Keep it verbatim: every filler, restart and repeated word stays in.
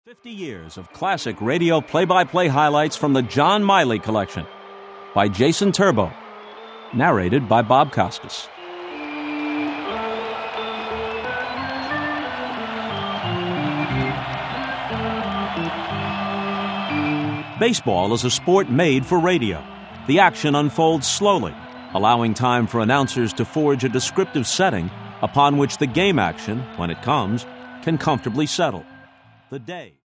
fifty years of classic radio play-by-play highlights from the John Miley Collection by Jason Turbo. Narrated by Bob Costas. Baseball is a sport made for radio. The action unfolds slowly, allowing time for announcers to forge a descriptive setting upon which the game action, when it comes, can comfortably settle. The day